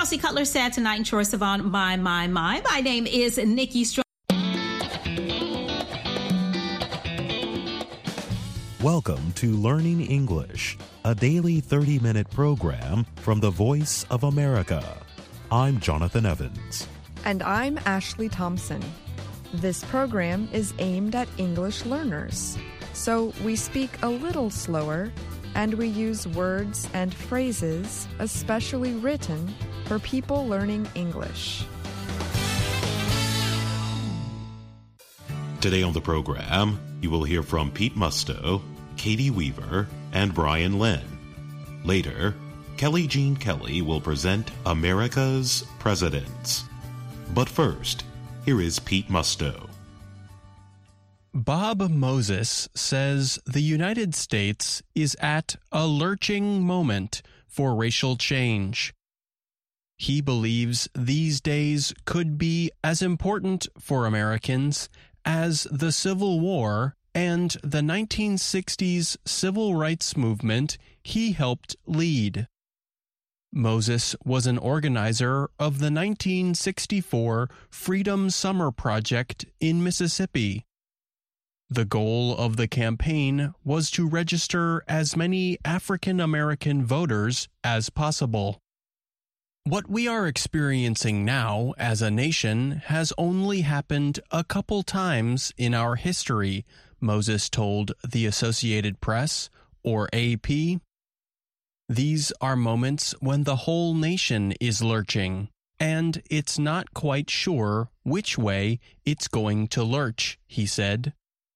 Chelsea Cutler said tonight in Troy Savant, My. My name is Nikki Strong. Welcome to Learning English, a daily 30-minute program from the Voice of America. I'm Jonathan Evans. And I'm Ashley Thompson. This program is aimed at English learners, so we speak a little slower and we use words and phrases especially written for people learning English. Today on the program, you will hear from Pete Musto, Katie Weaver, and Brian Lynn. Later, Kelly Jean Kelly will present America's Presidents. But first, here is Pete Musto. Bob Moses says the United States is at a lurching moment for racial change. He believes these days could be as important for Americans as the Civil War and the 1960s civil rights movement he helped lead. Moses was an organizer of the 1964 Freedom Summer Project in Mississippi. The goal of the campaign was to register as many African American voters as possible. What we are experiencing now as a nation has only happened a couple times in our history, Moses told the Associated Press, or AP. These are moments when the whole nation is lurching, and it's not quite sure which way it's going to lurch, he said.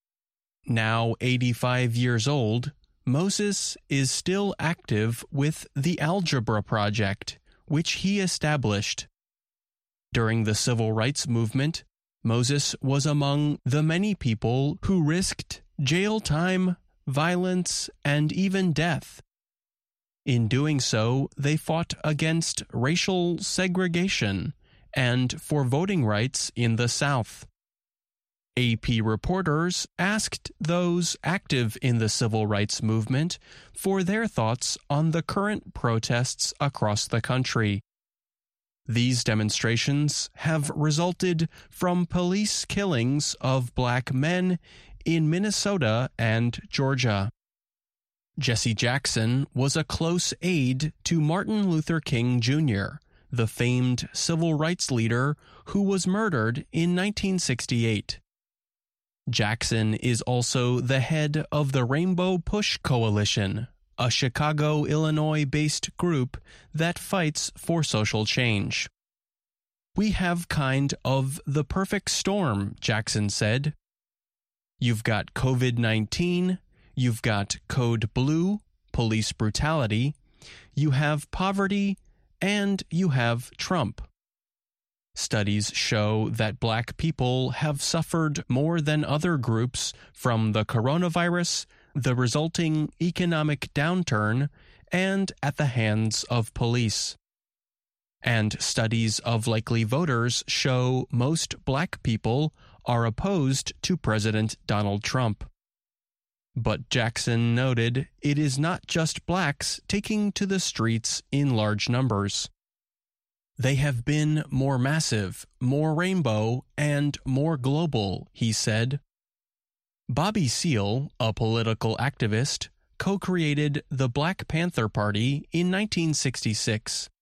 Now 85 years old, Moses is still active with the Algebra Project, which he established. During the Civil Rights Movement, Moses was among the many people who risked jail time, violence, and even death. In doing so, they fought against racial segregation and for voting rights in the South. AP reporters asked those active in the civil rights movement for their thoughts on the current protests across the country. These demonstrations have resulted from police killings of black men in Minnesota and Georgia. Jesse Jackson was a close aide to Martin Luther King Jr., the famed civil rights leader who was murdered in 1968. Jackson is also the head of the Rainbow Push Coalition, a Chicago, Illinois-based group that fights for social change. We have kind of the perfect storm, Jackson said. You've got COVID-19, you've got Code Blue, police brutality, you have poverty, and you have Trump. Studies show that black people have suffered more than other groups from the coronavirus, the resulting economic downturn, and at the hands of police. And studies of likely voters show most black people are opposed to President Donald Trump. But Jackson noted it is not just blacks taking to the streets in large numbers. They have been more massive, more rainbow, and more global, he said. Bobby Seale, a political activist, co-created the Black Panther Party in 1966.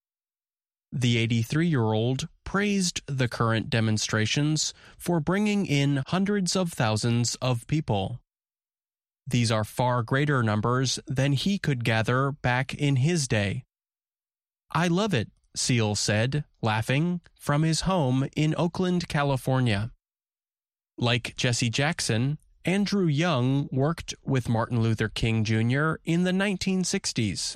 The 83-year-old praised the current demonstrations for bringing in hundreds of thousands of people. These are far greater numbers than he could gather back in his day. I love it, Seale said, laughing, from his home in Oakland, California. Like Jesse Jackson, Andrew Young worked with Martin Luther King Jr. in the 1960s.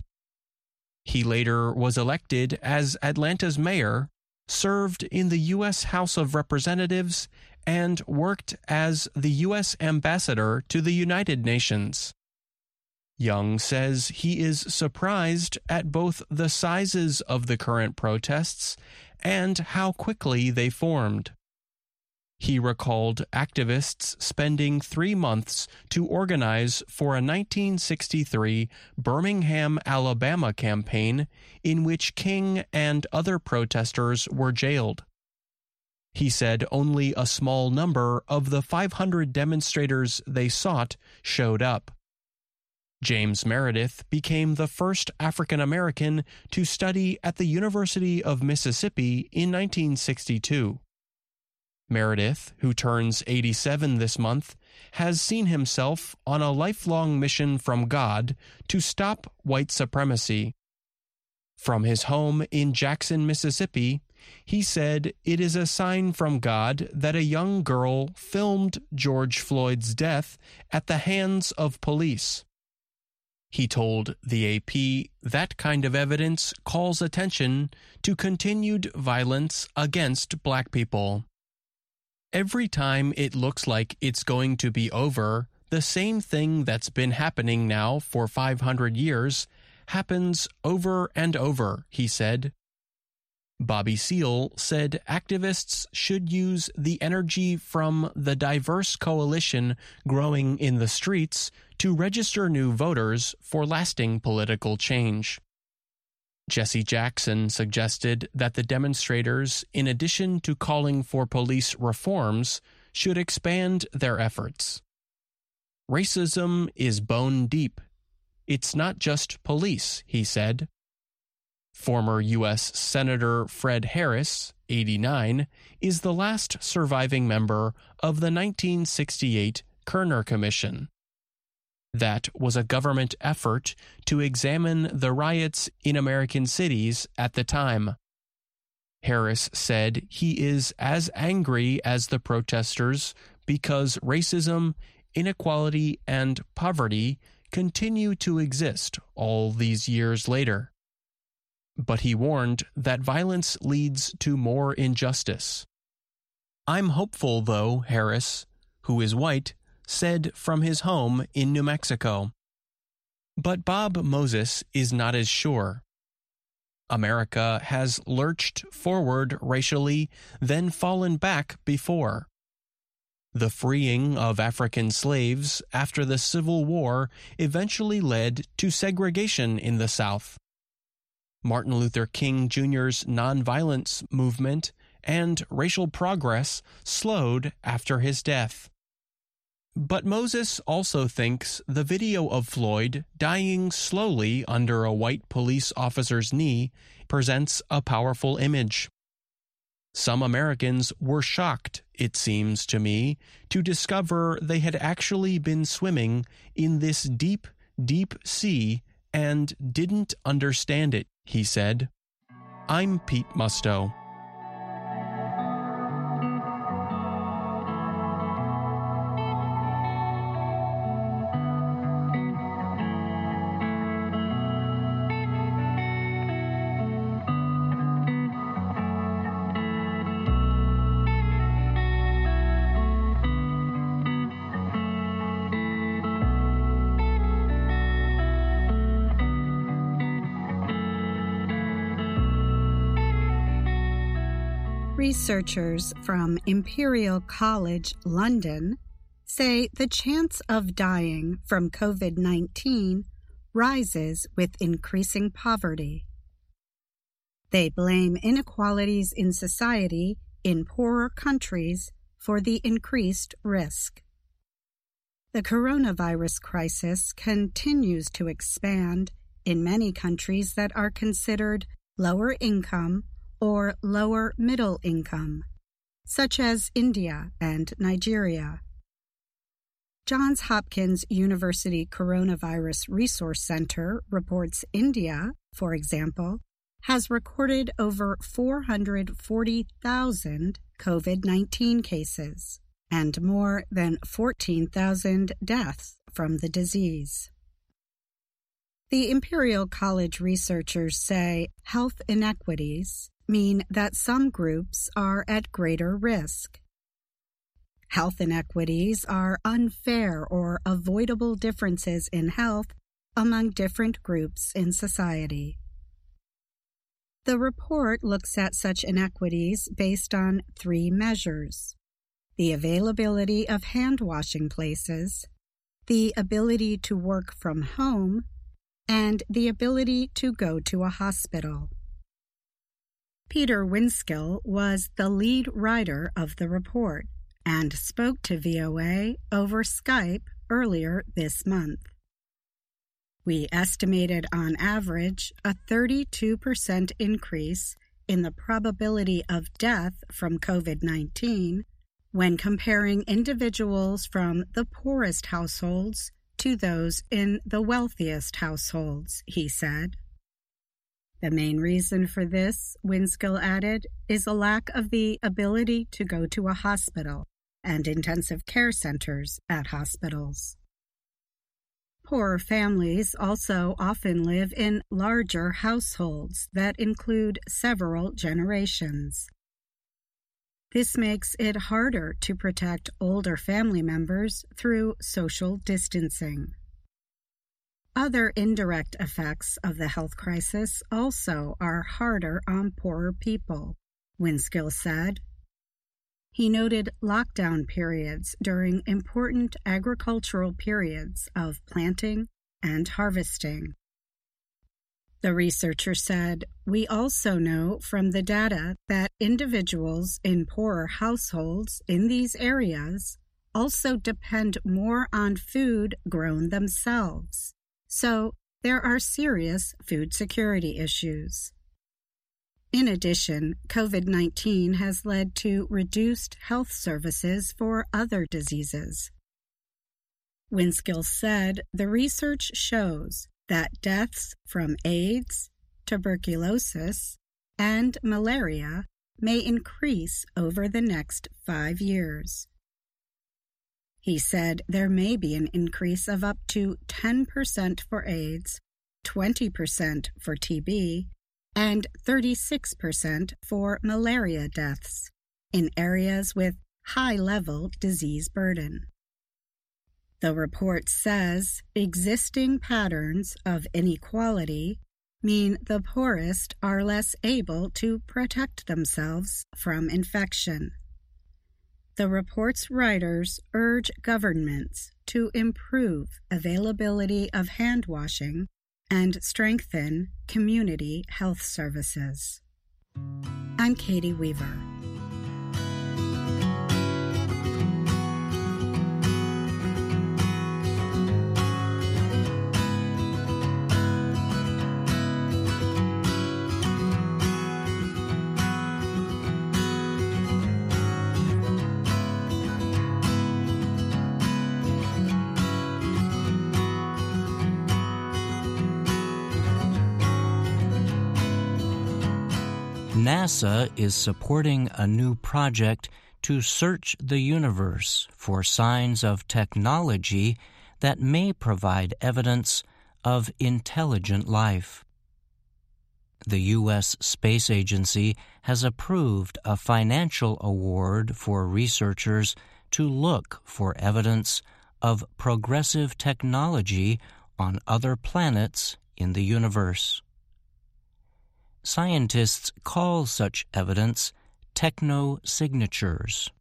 He later was elected as Atlanta's mayor, served in the U.S. House of Representatives, and worked as the U.S. ambassador to the United Nations. Young says he is surprised at both the sizes of the current protests and how quickly they formed. He recalled activists spending 3 months to organize for a 1963 Birmingham, Alabama campaign in which King and other protesters were jailed. He said only a small number of the 500 demonstrators they sought showed up. James Meredith became the first African American to study at the University of Mississippi in 1962. Meredith, who turns 87 this month, has seen himself on a lifelong mission from God to stop white supremacy. From his home in Jackson, Mississippi, he said it is a sign from God that a young girl filmed George Floyd's death at the hands of police. He told the AP that kind of evidence calls attention to continued violence against black people. Every time it looks like it's going to be over, the same thing that's been happening now for 500 years happens over and over, he said. Bobby Seale said activists should use the energy from the diverse coalition growing in the streets to register new voters for lasting political change. Jesse Jackson suggested that the demonstrators, in addition to calling for police reforms, should expand their efforts. Racism is bone deep. It's not just police, he said. Former U.S. Senator Fred Harris, 89, is the last surviving member of the 1968 Kerner Commission. That was a government effort to examine the riots in American cities at the time. Harris said he is as angry as the protesters because racism, inequality, and poverty continue to exist all these years later. But he warned that violence leads to more injustice. I'm hopeful, though, Harris, who is white, said from his home in New Mexico. But Bob Moses is not as sure. America has lurched forward racially, then fallen back before. The freeing of African slaves after the Civil War eventually led to segregation in the South. Martin Luther King Jr.'s nonviolence movement and racial progress slowed after his death. But Moses also thinks the video of Floyd dying slowly under a white police officer's knee presents a powerful image. Some Americans were shocked, it seems to me, to discover they had actually been swimming in this deep, deep sea and didn't understand it, he said. I'm Pete Musto. Researchers from Imperial College London say the chance of dying from COVID-19 rises with increasing poverty. They blame inequalities in society in poorer countries for the increased risk. The coronavirus crisis continues to expand in many countries that are considered lower income or lower middle income, such as India and Nigeria. Johns Hopkins University Coronavirus Resource Center reports India, for example, has recorded over 440,000 COVID-19 cases and more than 14,000 deaths from the disease. The Imperial College researchers say health inequities mean that some groups are at greater risk. Health inequities are unfair or avoidable differences in health among different groups in society. The report looks at such inequities based on 3 measures: the availability of hand-washing places, the ability to work from home, and the ability to go to a hospital. Peter Winskill was the lead writer of the report and spoke to VOA over Skype earlier this month. We estimated on average a 32% increase in the probability of death from COVID-19 when comparing individuals from the poorest households to those in the wealthiest households, he said. The main reason for this, Winskill added, is a lack of the ability to go to a hospital and intensive care centers at hospitals. Poorer families also often live in larger households that include several generations. This makes it harder to protect older family members through social distancing. Other indirect effects of the health crisis also are harder on poorer people, Winskill said. He noted lockdown periods during important agricultural periods of planting and harvesting. The researcher said, "We also know from the data that individuals in poorer households in these areas also depend more on food grown themselves. So there are serious food security issues." In addition, COVID-19 has led to reduced health services for other diseases. Winskill said the research shows that deaths from AIDS, tuberculosis, and malaria may increase over the next 5 years. He said there may be an increase of up to 10% for AIDS, 20% for TB, and 36% for malaria deaths in areas with high-level disease burden. The report says existing patterns of inequality mean the poorest are less able to protect themselves from infection. The report's writers urge governments to improve availability of hand washing and strengthen community health services. I'm Katie Weaver. NASA is supporting a new project to search the universe for signs of technology that may provide evidence of intelligent life. The U.S. Space Agency has approved a financial award for researchers to look for evidence of progressive technology on other planets in the universe. Scientists call such evidence technosignatures.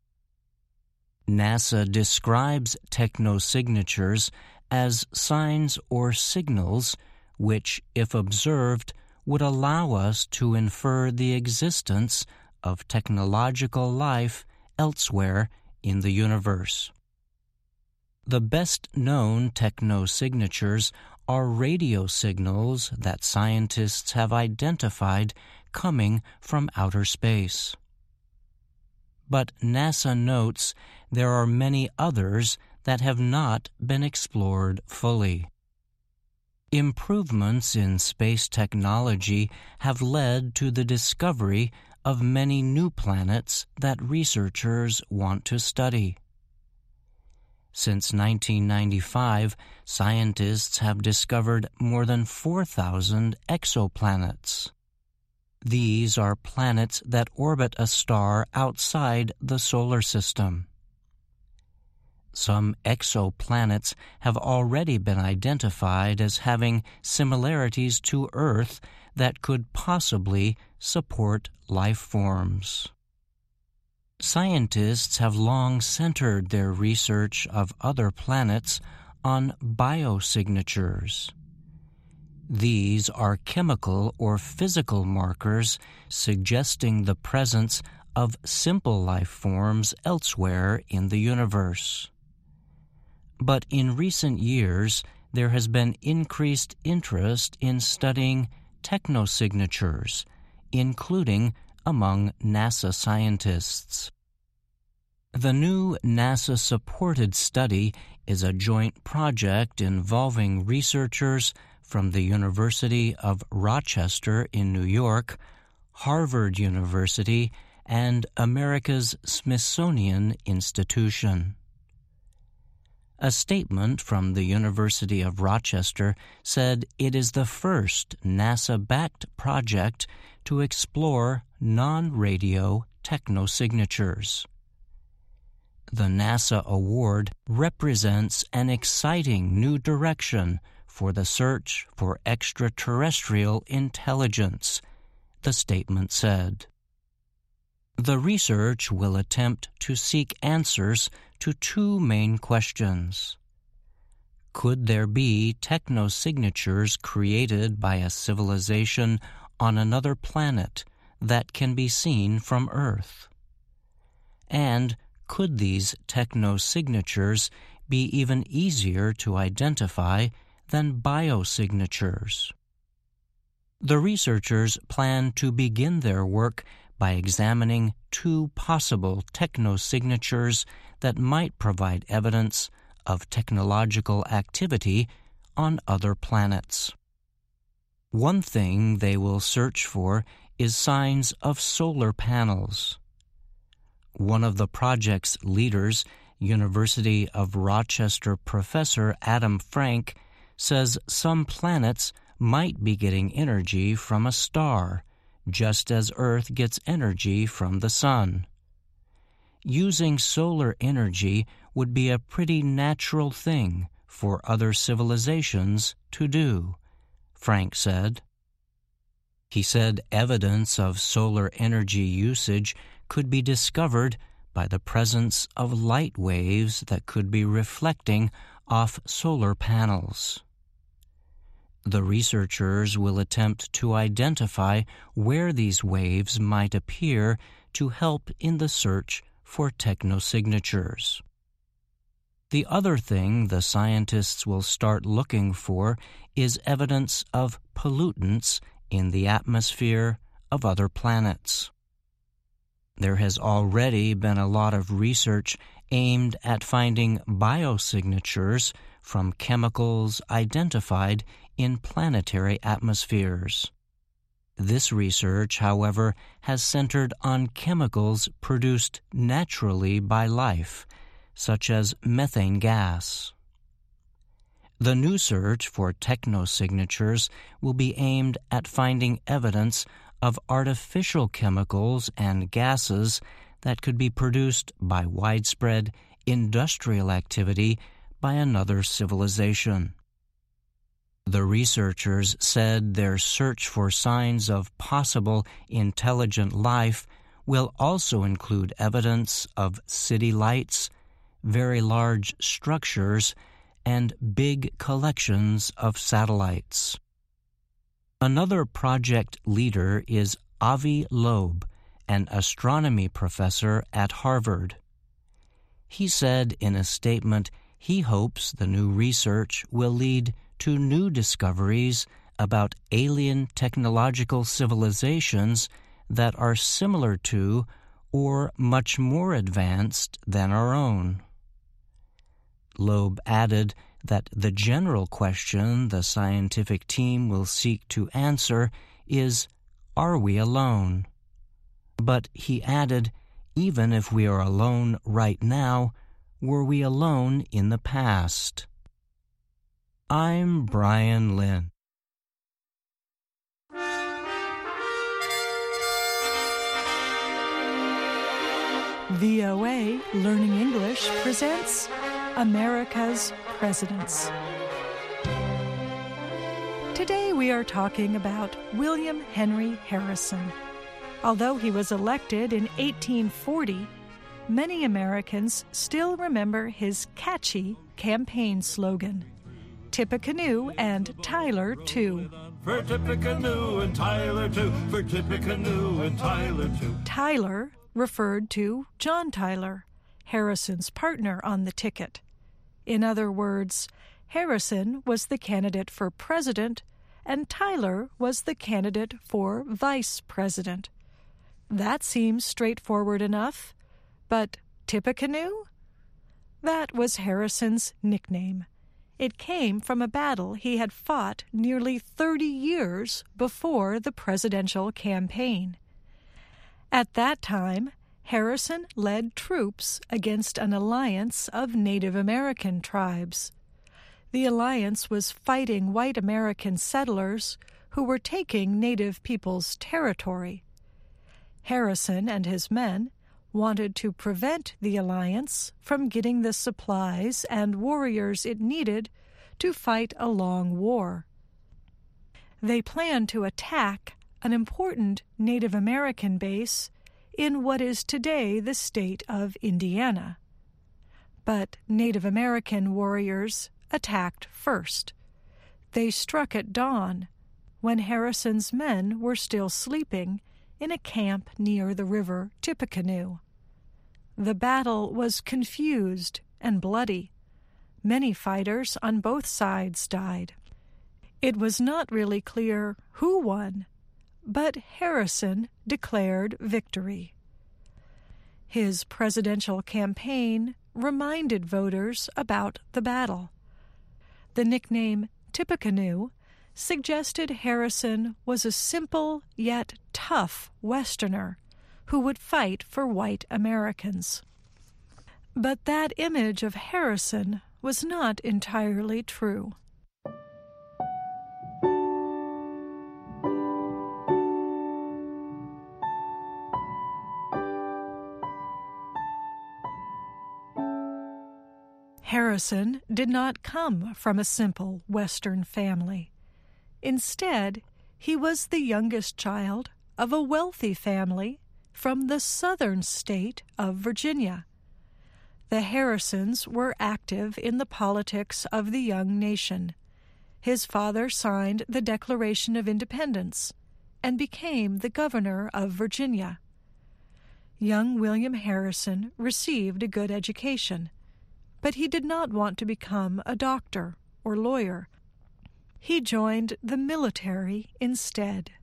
NASA describes technosignatures as signs or signals which, if observed, would allow us to infer the existence of technological life elsewhere in the universe. The best-known technosignatures are radio signals that scientists have identified coming from outer space. But NASA notes there are many others that have not been explored fully. Improvements in space technology have led to the discovery of many new planets that researchers want to study. Since 1995, scientists have discovered more than 4,000 exoplanets. These are planets that orbit a star outside the solar system. Some exoplanets have already been identified as having similarities to Earth that could possibly support life forms. Scientists have long centered their research of other planets on biosignatures. These are chemical or physical markers suggesting the presence of simple life forms elsewhere in the universe. But in recent years, there has been increased interest in studying technosignatures, including among NASA scientists. The new NASA-supported study is a joint project involving researchers from the University of Rochester in New York, Harvard University, and America's Smithsonian Institution. A statement from the University of Rochester said it is the first NASA-backed project to explore non-radio technosignatures. The NASA award represents an exciting new direction for the search for extraterrestrial intelligence, the statement said. The research will attempt to seek answers to two main questions. Could there be technosignatures created by a civilization on another planet that can be seen from Earth? And could these technosignatures be even easier to identify than biosignatures? The researchers plan to begin their work by examining two possible technosignatures that might provide evidence of technological activity on other planets. One thing they will search for is signs of solar panels. One of the project's leaders, University of Rochester professor Adam Frank, says some planets might be getting energy from a star, just as Earth gets energy from the sun. Using solar energy would be a pretty natural thing for other civilizations to do, Frank said. He said evidence of solar energy usage could be discovered by the presence of light waves that could be reflecting off solar panels. The researchers will attempt to identify where these waves might appear to help in the search for technosignatures. The other thing the scientists will start looking for is evidence of pollutants in the atmosphere of other planets. There has already been a lot of research aimed at finding biosignatures from chemicals identified in planetary atmospheres. This research, however, has centered on chemicals produced naturally by life, such as methane gas. The new search for technosignatures will be aimed at finding evidence of artificial chemicals and gases that could be produced by widespread industrial activity by another civilization. The researchers said their search for signs of possible intelligent life will also include evidence of city lights, very large structures, and big collections of satellites. Another project leader is Avi Loeb, an astronomy professor at Harvard. He said in a statement he hopes the new research will lead to new discoveries about alien technological civilizations that are similar to or much more advanced than our own. Loeb added that the general question the scientific team will seek to answer is, are we alone? But he added, even if we are alone right now, were we alone in the past? I'm Brian Lynn. VOA Learning English presents America's Presidents. Today we are talking about William Henry Harrison. Although he was elected in 1840, many Americans still remember his catchy campaign slogan, Tippecanoe and Tyler, too. For Tippecanoe and Tyler, too. For Tippecanoe and Tyler, too. Tyler referred to John Tyler, Harrison's partner on the ticket. In other words, Harrison was the candidate for president, and Tyler was the candidate for vice president. That seems straightforward enough, but Tippecanoe? That was Harrison's nickname. It came from a battle he had fought nearly 30 years before the presidential campaign. At that time, Harrison led troops against an alliance of Native American tribes. The alliance was fighting white American settlers who were taking Native people's territory. Harrison and his men wanted to prevent the alliance from getting the supplies and warriors it needed to fight a long war. They planned to attack an important Native American base in what is today the state of Indiana. But Native American warriors attacked first. They struck at dawn, when Harrison's men were still sleeping in a camp near the river Tippecanoe. The battle was confused and bloody. Many fighters on both sides died. It was not really clear who won, but Harrison declared victory. His presidential campaign reminded voters about the battle. The nickname Tippecanoe suggested Harrison was a simple yet tough Westerner who would fight for white Americans. But that image of Harrison was not entirely true. Harrison did not come from a simple Western family. Instead, he was the youngest child of a wealthy family from the southern state of Virginia. The Harrisons were active in the politics of the young nation. His father signed the Declaration of Independence and became the governor of Virginia. Young William Harrison received a good education, but he did not want to become a doctor or lawyer. He joined the military instead.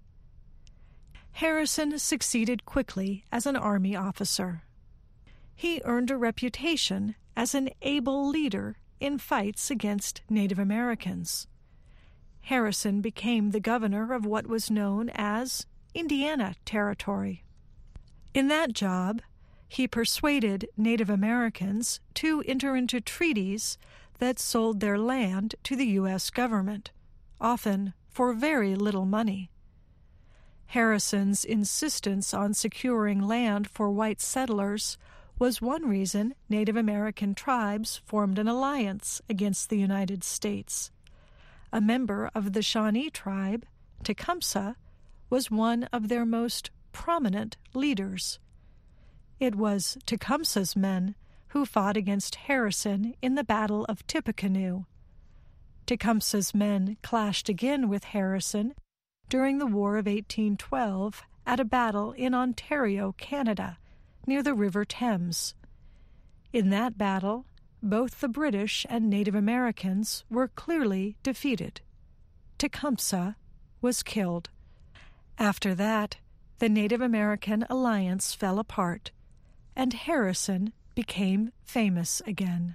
Harrison succeeded quickly as an Army officer. He earned a reputation as an able leader in fights against Native Americans. Harrison became the governor of what was known as Indiana Territory. In that job, he persuaded Native Americans to enter into treaties that sold their land to the U.S. government, often for very little money. Harrison's insistence on securing land for white settlers was one reason Native American tribes formed an alliance against the United States. A member of the Shawnee tribe, Tecumseh, was one of their most prominent leaders. It was Tecumseh's men who fought against Harrison in the Battle of Tippecanoe. Tecumseh's men clashed again with Harrison during the War of 1812 at a battle in Ontario, Canada, near the River Thames. In that battle, both the British and Native Americans were clearly defeated. Tecumseh was killed. After that, the Native American alliance fell apart, and Harrison became famous again.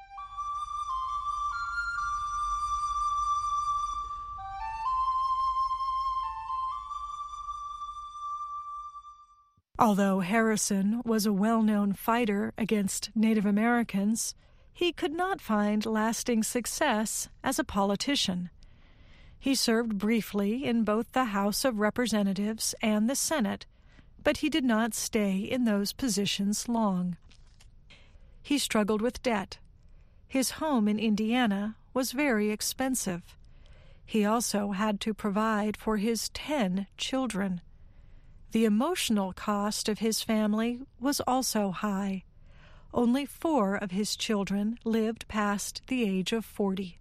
Although Harrison was a well-known fighter against Native Americans, he could not find lasting success as a politician. He served briefly in both the House of Representatives and the Senate, but he did not stay in those positions long. He struggled with debt. His home in Indiana was very expensive. He also had to provide for his 10 children. The emotional cost of his family was also high, only 4 of his children lived past the age of 40.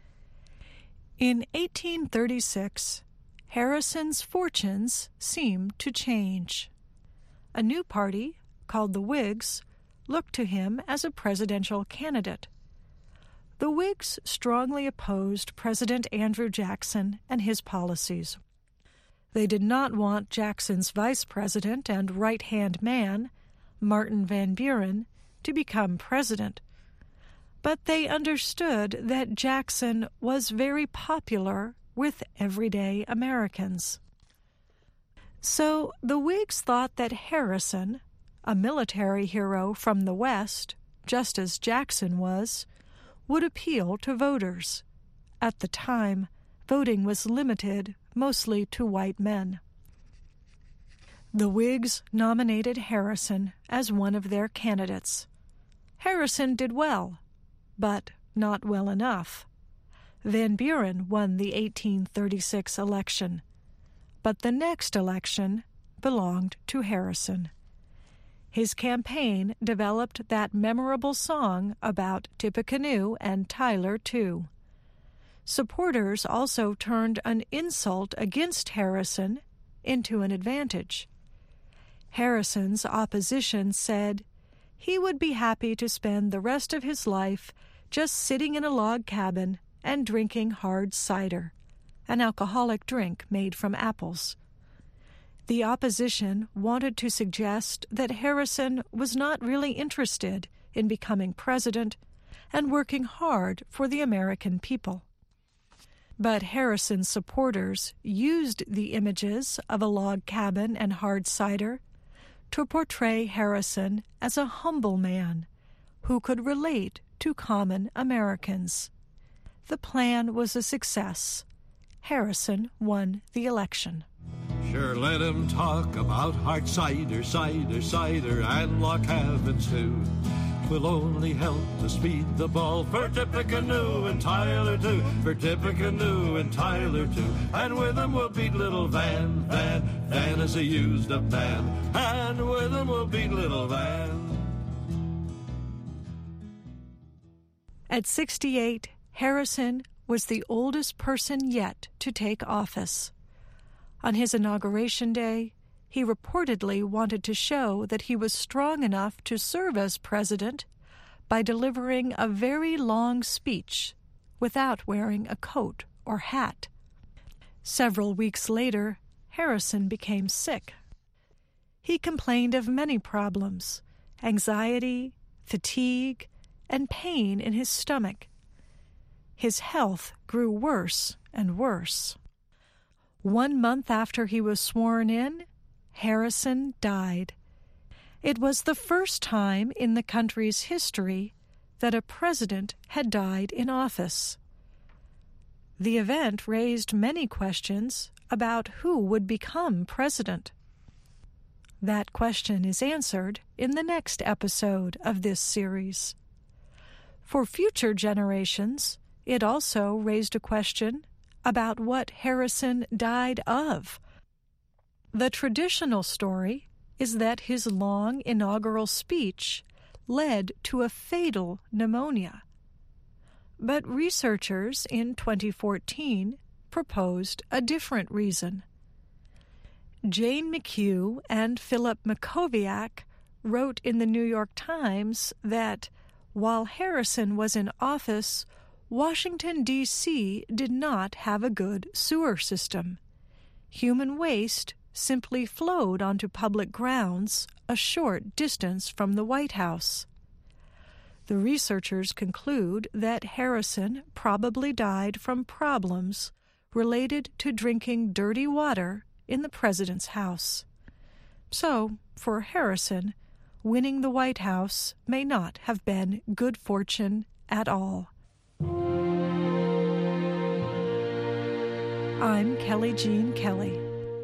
In 1836, Harrison's fortunes seemed to change. A new party, called the Whigs, looked to him as a presidential candidate. The Whigs strongly opposed President Andrew Jackson and his policies. They did not want Jackson's vice president and right-hand man, Martin Van Buren, to become president, but they understood that Jackson was very popular with everyday Americans. So the Whigs thought that Harrison, a military hero from the West, just as Jackson was, would appeal to voters. At the time, voting was limited mostly to white men. The Whigs nominated Harrison as one of their candidates. Harrison did well, but not well enough. Van Buren won the 1836 election, but the next election belonged to Harrison. His campaign developed that memorable song about Tippecanoe and Tyler, too. Supporters also turned an insult against Harrison into an advantage. Harrison's opposition said he would be happy to spend the rest of his life just sitting in a log cabin and drinking hard cider, an alcoholic drink made from apples. The opposition wanted to suggest that Harrison was not really interested in becoming president and working hard for the American people. But Harrison's supporters used the images of a log cabin and hard cider to portray Harrison as a humble man who could relate to common Americans. The plan was a success. Harrison won the election. Sure, let him talk about hard cider, cider, cider, and log cabins too. 'Twill only help to speed the ball for Tippecanoe and Tyler too, for Tippecanoe and Tyler too. And with him we'll beat little Van is a used-up man, and with him we'll beat little Van. At 68, Harrison was the oldest person yet to take office. On his inauguration day, he reportedly wanted to show that he was strong enough to serve as president by delivering a very long speech without wearing a coat or hat. Several weeks later, Harrison became sick. He complained of many problems: anxiety, fatigue, and pain in his stomach. His health grew worse and worse. 1 month after he was sworn in, Harrison died. It was the first time in the country's history that a president had died in office. The event raised many questions about who would become president. That question is answered in the next episode of this series. For future generations, it also raised a question about what Harrison died of. The traditional story is that his long inaugural speech led to a fatal pneumonia. But researchers in 2014 proposed a different reason. Jane McHugh and Philip Mackowiak wrote in the New York Times that while Harrison was in office, Washington, D.C. did not have a good sewer system. Human waste simply flowed onto public grounds a short distance from the White House. The researchers conclude that Harrison probably died from problems related to drinking dirty water in the president's house. So, for Harrison, winning the White House may not have been good fortune at all. I'm Kelly Jean Kelly.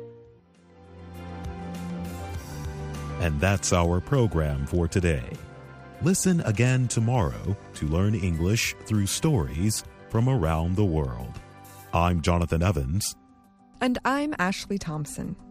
And that's our program for today. Listen again tomorrow to learn English through stories from around the world. I'm Jonathan Evans. And I'm Ashley Thompson.